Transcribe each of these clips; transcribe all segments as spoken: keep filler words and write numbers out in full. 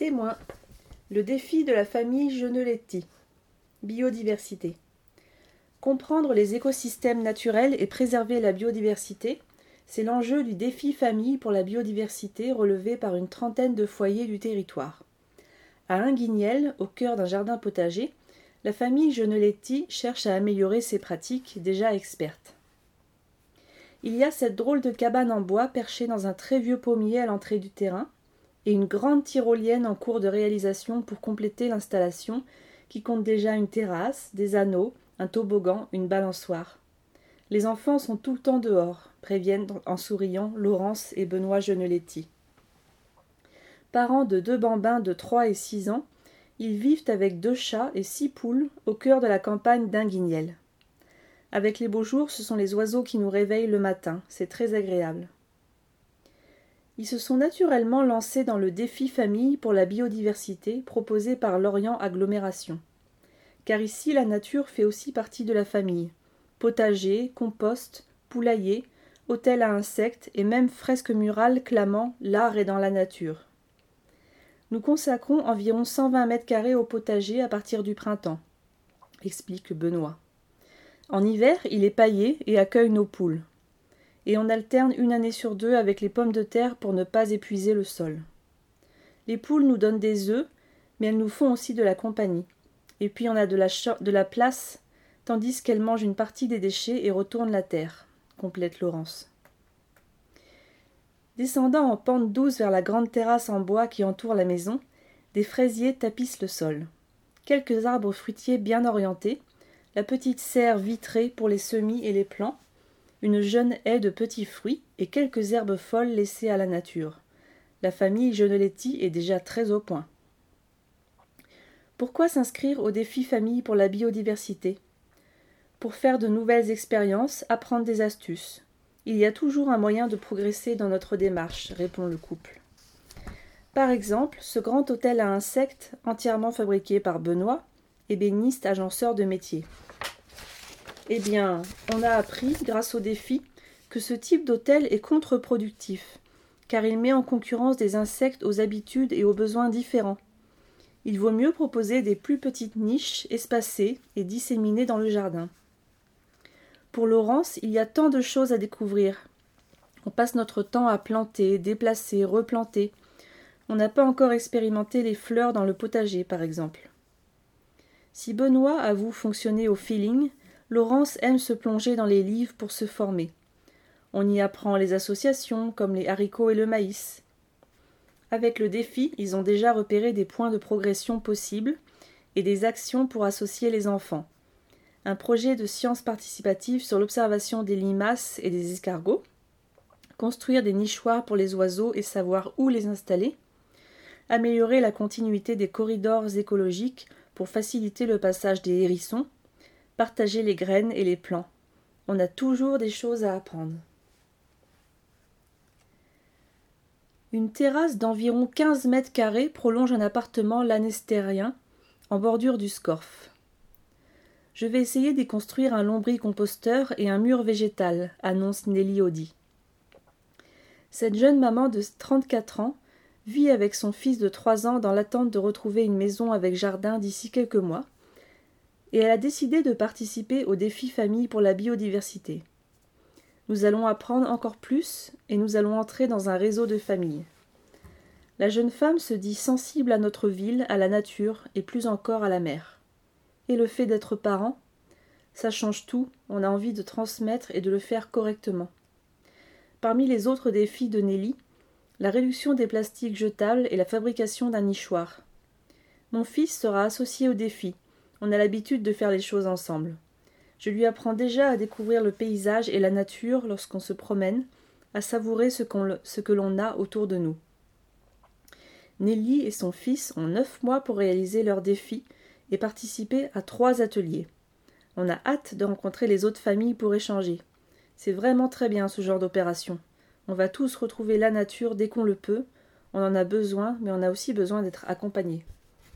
Témoin. Le défi de la famille Geneletti. Biodiversité. Comprendre les écosystèmes naturels et préserver la biodiversité, c'est l'enjeu du défi famille pour la biodiversité relevé par une trentaine de foyers du territoire. À Inguignel, au cœur d'un jardin potager, la famille Geneletti cherche à améliorer ses pratiques déjà expertes. Il y a cette drôle de cabane en bois perchée dans un très vieux pommier à l'entrée du terrain, et une grande tyrolienne en cours de réalisation pour compléter l'installation qui compte déjà une terrasse, des anneaux, un toboggan, une balançoire. Les enfants sont tout le temps dehors, préviennent en souriant Laurence et Benoît Geneletti. Parents de deux bambins de trois et six ans, ils vivent avec deux chats et six poules au cœur de la campagne d'Inguignel. Avec les beaux jours, ce sont les oiseaux qui nous réveillent le matin, c'est très agréable. Ils se sont naturellement lancés dans le défi famille pour la biodiversité proposé par Lorient Agglomération. Car ici, la nature fait aussi partie de la famille. Potager, compost, poulailler, hôtel à insectes et même fresques murales clamant « L'art est dans la nature ». Nous consacrons environ cent vingt mètres carrés au potager à partir du printemps, explique Benoît. En hiver, il est paillé et accueille nos poules. Et on alterne une année sur deux avec les pommes de terre pour ne pas épuiser le sol. Les poules nous donnent des œufs, mais elles nous font aussi de la compagnie. Et puis on a de la, ch- de la place, tandis qu'elles mangent une partie des déchets et retournent la terre, complète Laurence. Descendant en pente douce vers la grande terrasse en bois qui entoure la maison, des fraisiers tapissent le sol. Quelques arbres fruitiers bien orientés, la petite serre vitrée pour les semis et les plants, une jeune haie de petits fruits et quelques herbes folles laissées à la nature. La famille Geneletti est déjà très au point. Pourquoi s'inscrire au défi famille pour la biodiversité ? Pour faire de nouvelles expériences, apprendre des astuces. Il y a toujours un moyen de progresser dans notre démarche, répond le couple. Par exemple, ce grand hôtel à insectes, entièrement fabriqué par Benoît, ébéniste agenceur de métiers. Eh bien, on a appris, grâce au défi, que ce type d'hôtel est contre-productif, car il met en concurrence des insectes aux habitudes et aux besoins différents. Il vaut mieux proposer des plus petites niches, espacées et disséminées dans le jardin. Pour Laurence, il y a tant de choses à découvrir. On passe notre temps à planter, déplacer, replanter. On n'a pas encore expérimenté les fleurs dans le potager, par exemple. Si Benoît avoue fonctionner au feeling, Laurence aime se plonger dans les livres pour se former. On y apprend les associations, comme les haricots et le maïs. Avec le défi, ils ont déjà repéré des points de progression possibles et des actions pour associer les enfants. Un projet de sciences participatives sur l'observation des limaces et des escargots, construire des nichoirs pour les oiseaux et savoir où les installer, améliorer la continuité des corridors écologiques pour faciliter le passage des hérissons, partager les graines et les plants. On a toujours des choses à apprendre. Une terrasse d'environ quinze mètres carrés prolonge un appartement lanestérien en bordure du Scorff. Je vais essayer d'y construire un lombricomposteur et un mur végétal, annonce Nelly Audi. Cette jeune maman de trente-quatre ans vit avec son fils de trois ans dans l'attente de retrouver une maison avec jardin d'ici quelques mois, et elle a décidé de participer au défi famille pour la biodiversité. Nous allons apprendre encore plus et nous allons entrer dans un réseau de familles. La jeune femme se dit sensible à notre ville, à la nature et plus encore à la mer. Et le fait d'être parent, ça change tout, on a envie de transmettre et de le faire correctement. Parmi les autres défis de Nelly, la réduction des plastiques jetables et la fabrication d'un nichoir. Mon fils sera associé au défi. On a l'habitude de faire les choses ensemble. Je lui apprends déjà à découvrir le paysage et la nature lorsqu'on se promène, à savourer ce, qu'on, ce que l'on a autour de nous. Nelly et son fils ont neuf mois pour réaliser leur défi et participer à trois ateliers. On a hâte de rencontrer les autres familles pour échanger. C'est vraiment très bien ce genre d'opération. On va tous retrouver la nature dès qu'on le peut. On en a besoin, mais on a aussi besoin d'être accompagnés.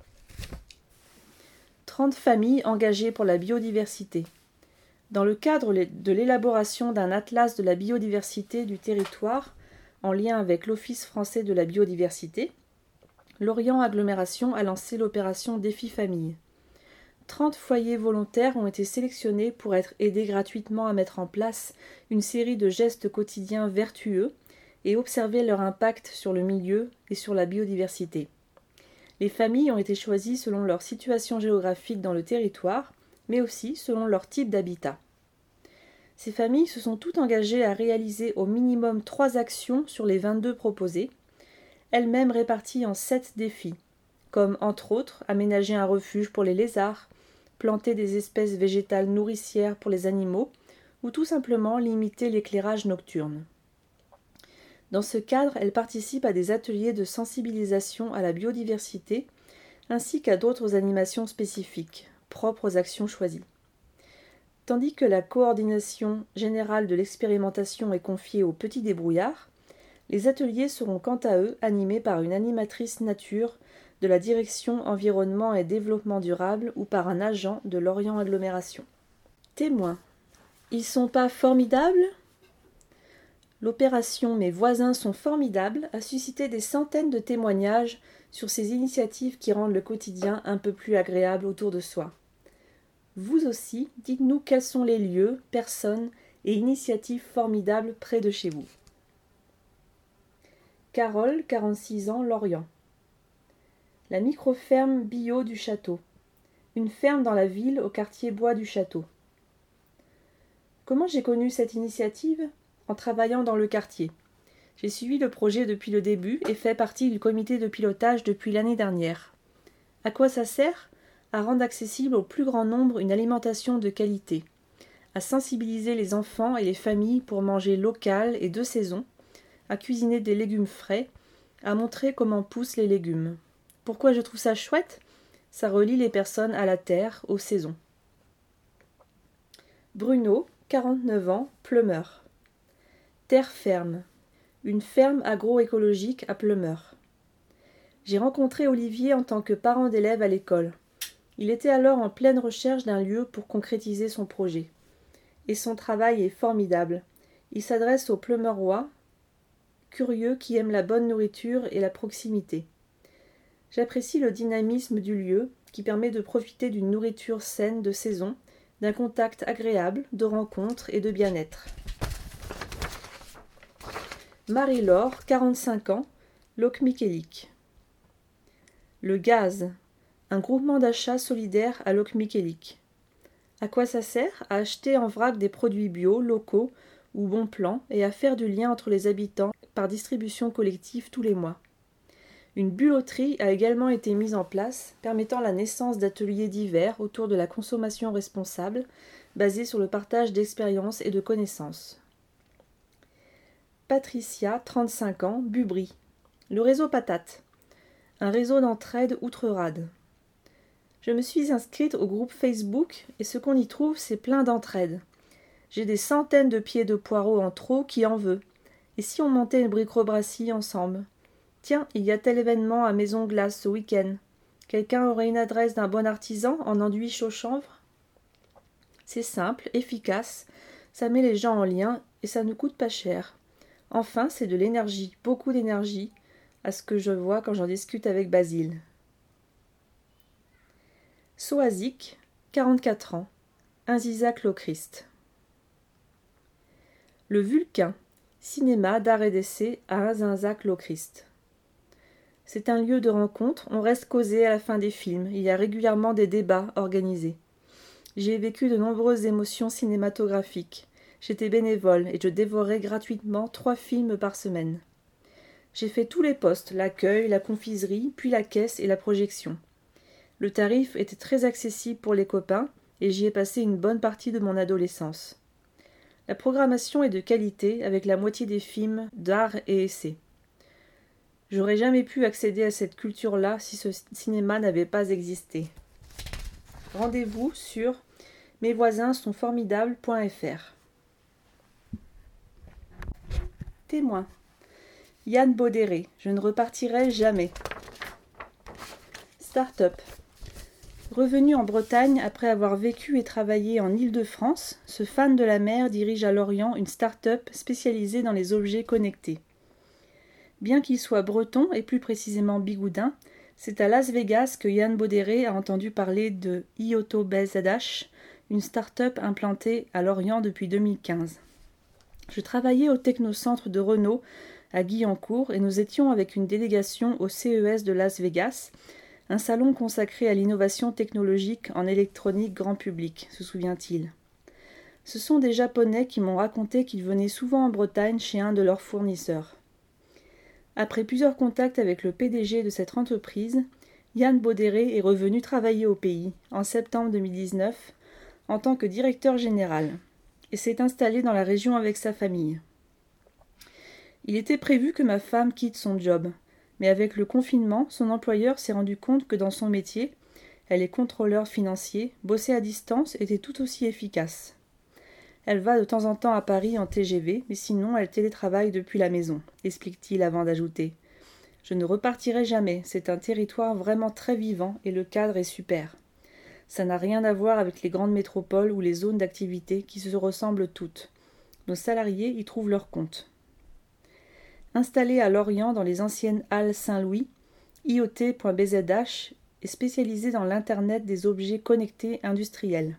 trente familles engagées pour la biodiversité. Dans le cadre de l'élaboration d'un atlas de la biodiversité du territoire, en lien avec l'Office français de la biodiversité, Lorient Agglomération a lancé l'opération Défi Famille. trente foyers volontaires ont été sélectionnés pour être aidés gratuitement à mettre en place une série de gestes quotidiens vertueux et observer leur impact sur le milieu et sur la biodiversité. Les familles ont été choisies selon leur situation géographique dans le territoire, mais aussi selon leur type d'habitat. Ces familles se sont toutes engagées à réaliser au minimum trois actions sur les vingt-deux proposées, elles-mêmes réparties en sept défis, comme entre autres aménager un refuge pour les lézards, planter des espèces végétales nourricières pour les animaux, ou tout simplement limiter l'éclairage nocturne. Dans ce cadre, elles participent à des ateliers de sensibilisation à la biodiversité, ainsi qu'à d'autres animations spécifiques, propres aux actions choisies. Tandis que la coordination générale de l'expérimentation est confiée aux petits débrouillards, les ateliers seront quant à eux animés par une animatrice nature de la direction environnement et développement durable ou par un agent de Lorient Agglomération. Témoins. Ils sont pas formidables ? L'opération Mes voisins sont formidables a suscité des centaines de témoignages sur ces initiatives qui rendent le quotidien un peu plus agréable autour de soi. Vous aussi, dites-nous quels sont les lieux, personnes et initiatives formidables près de chez vous. Carole, quarante-six ans, Lorient. La micro-ferme bio du Château. Une ferme dans la ville au quartier Bois du Château. Comment j'ai connu cette initiative ? En travaillant dans le quartier. J'ai suivi le projet depuis le début et fait partie du comité de pilotage depuis l'année dernière. À quoi ça sert ? À rendre accessible au plus grand nombre une alimentation de qualité, à sensibiliser les enfants et les familles pour manger local et de saison, à cuisiner des légumes frais, à montrer comment poussent les légumes. Pourquoi je trouve ça chouette ? Ça relie les personnes à la terre, aux saisons. Bruno, quarante-neuf ans, Pleumeur. Terre ferme, une ferme agroécologique à Pleumeur. J'ai rencontré Olivier en tant que parent d'élève à l'école. Il était alors en pleine recherche d'un lieu pour concrétiser son projet. Et son travail est formidable. Il s'adresse aux Pleumeurois, curieux qui aiment la bonne nourriture et la proximité. J'apprécie le dynamisme du lieu qui permet de profiter d'une nourriture saine de saison, d'un contact agréable, de rencontres et de bien-être. Marie-Laure, quarante-cinq ans, Locmiquélic. Le gaz, un groupement d'achat solidaire à Locmiquélic. À quoi ça sert ? À acheter en vrac des produits bio, locaux ou bon plan et à faire du lien entre les habitants par distribution collective tous les mois. Une bulotterie a également été mise en place, permettant la naissance d'ateliers divers autour de la consommation responsable, basés sur le partage d'expériences et de connaissances. Patricia, trente-cinq ans, Bubry. Le réseau Patate. Un réseau d'entraide outre-rade. Je me suis inscrite au groupe Facebook et ce qu'on y trouve, c'est plein d'entraide. J'ai des centaines de pieds de poireaux en trop qui en veut. Et si on montait une bric-ro-brasserie ensemble ? Tiens, il y a tel événement à Maison Glace ce week-end. Quelqu'un aurait une adresse d'un bon artisan en enduit chaud chanvre ? C'est simple, efficace, ça met les gens en lien et ça ne coûte pas cher. Enfin, c'est de l'énergie, beaucoup d'énergie, à ce que je vois quand j'en discute avec Basile. Soazic, quarante-quatre ans, Inzizac-Lochrist. Le Vulcain, cinéma d'art et d'essai à Inzinzac-Lochrist. C'est un lieu de rencontre, on reste causé à la fin des films, il y a régulièrement des débats organisés. J'ai vécu de nombreuses émotions cinématographiques. J'étais bénévole et je dévorais gratuitement trois films par semaine. J'ai fait tous les postes, l'accueil, la confiserie, puis la caisse et la projection. Le tarif était très accessible pour les copains et j'y ai passé une bonne partie de mon adolescence. La programmation est de qualité avec la moitié des films d'art et essai. J'aurais jamais pu accéder à cette culture-là si ce cinéma n'avait pas existé. Rendez-vous sur mes voisins sont formidables point f r. Témoin. Yann Baudéré, je ne repartirai jamais. Start-up. Revenu en Bretagne après avoir vécu et travaillé en Île-de-France, ce fan de la mer dirige à Lorient une start-up spécialisée dans les objets connectés. Bien qu'il soit breton et plus précisément bigoudin, C'est à Las Vegas que Yann Baudéré a entendu parler de IotoBZH, une start-up implantée à Lorient depuis deux mille quinze. Je travaillais au technocentre de Renault à Guyancourt et nous étions avec une délégation au C E S de Las Vegas, un salon consacré à l'innovation technologique en électronique grand public, se souvient-il. Ce sont des Japonais qui m'ont raconté qu'ils venaient souvent en Bretagne chez un de leurs fournisseurs. Après plusieurs contacts avec le P D G de cette entreprise, Yann Baudéré est revenu travailler au pays en septembre deux mille dix-neuf en tant que directeur général et s'est installé dans la région avec sa famille. Il était prévu que ma femme quitte son job, mais avec le confinement, son employeur s'est rendu compte que dans son métier, elle est contrôleur financier, bosser à distance était tout aussi efficace. Elle va de temps en temps à Paris en T G V, mais sinon elle télétravaille depuis la maison, explique-t-il avant d'ajouter. Je ne repartirai jamais, c'est un territoire vraiment très vivant et le cadre est super. Ça n'a rien à voir avec les grandes métropoles ou les zones d'activité qui se ressemblent toutes. Nos salariés y trouvent leur compte. Installé à Lorient dans les anciennes Halles Saint-Louis, I O T.bzh est spécialisé dans l'Internet des objets connectés industriels.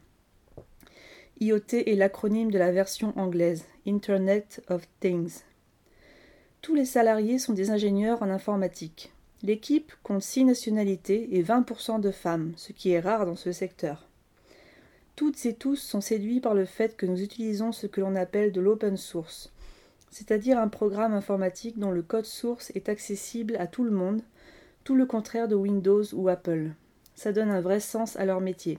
I O T est l'acronyme de la version anglaise, Internet of Things. Tous les salariés sont des ingénieurs en informatique. L'équipe compte six nationalités et vingt pour cent de femmes, ce qui est rare dans ce secteur. Toutes et tous sont séduits par le fait que nous utilisons ce que l'on appelle de l'open source, c'est-à-dire un programme informatique dont le code source est accessible à tout le monde, tout le contraire de Windows ou Apple. Ça donne un vrai sens à leur métier.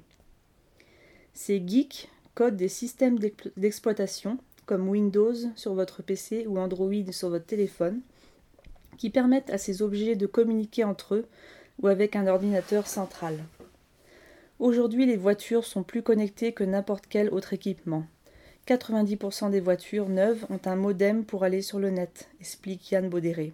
Ces geeks codent des systèmes d'exploitation, comme Windows sur votre P C ou Android sur votre téléphone, qui permettent à ces objets de communiquer entre eux ou avec un ordinateur central. Aujourd'hui, les voitures sont plus connectées que n'importe quel autre équipement. quatre-vingt-dix pour cent des voitures neuves ont un modem pour aller sur le net, explique Yann Baudéré.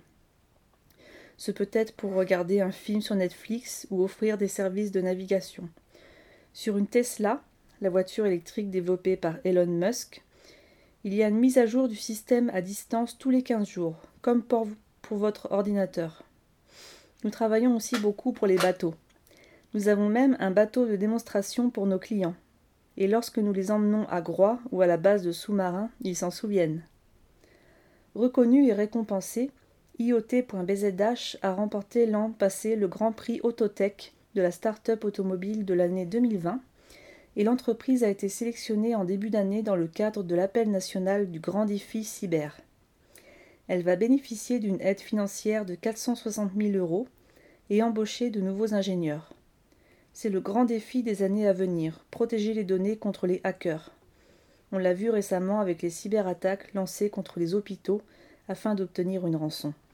Ce peut être pour regarder un film sur Netflix ou offrir des services de navigation. Sur une Tesla, la voiture électrique développée par Elon Musk, il y a une mise à jour du système à distance tous les quinze jours, comme pour, pour votre ordinateur. Nous travaillons aussi beaucoup pour les bateaux. Nous avons même un bateau de démonstration pour nos clients. Et lorsque nous les emmenons à Groix ou à la base de sous-marins, ils s'en souviennent. Reconnu et récompensé, I O T.bzh a remporté l'an passé le Grand Prix Autotech de la start-up automobile de l'année deux mille vingt et l'entreprise a été sélectionnée en début d'année dans le cadre de l'appel national du Grand Défi Cyber. Elle va bénéficier d'une aide financière de quatre cent soixante mille euros et embaucher de nouveaux ingénieurs. C'est le grand défi des années à venir, protéger les données contre les hackers. On l'a vu récemment avec les cyberattaques lancées contre les hôpitaux afin d'obtenir une rançon.